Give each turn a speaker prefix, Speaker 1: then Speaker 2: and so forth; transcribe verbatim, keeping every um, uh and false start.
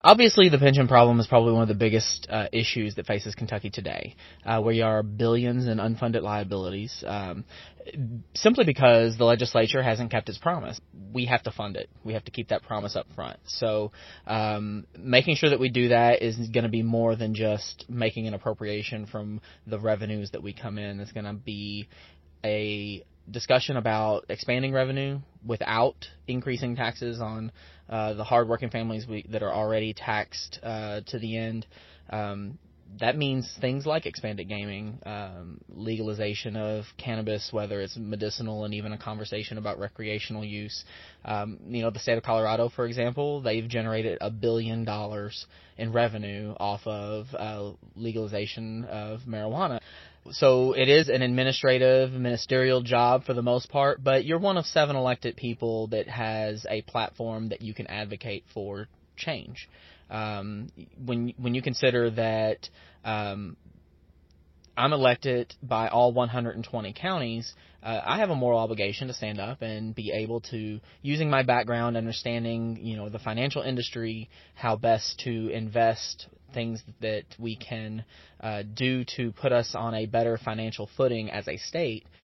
Speaker 1: Obviously, the pension problem is probably one of the biggest uh, issues that faces Kentucky today, uh, where you are billions in unfunded liabilities, um, simply because the legislature hasn't kept its promise. We have to fund it. We have to keep that promise up front. So um, making sure that we do that is going to be more than just making an appropriation from the revenues that we come in. It's going to be a discussion about expanding revenue without increasing taxes on uh, the hardworking families we, that are already taxed uh, to the end. Um, that means things like expanded gaming, um, legalization of cannabis, whether it's medicinal, and even a conversation about recreational use. Um, you know, the state of Colorado, for example, they've generated a billion dollars in revenue off of uh, legalization of marijuana. So it is an administrative, ministerial job for the most part, but you're one of seven elected people that has a platform that you can advocate for change. Um, when when you consider that um, I'm elected by all one hundred twenty counties, uh, I have a moral obligation to stand up and be able to, using my background, understanding, you know, the financial industry, how best to invest, things that we can uh, do to put us on a better financial footing as a state.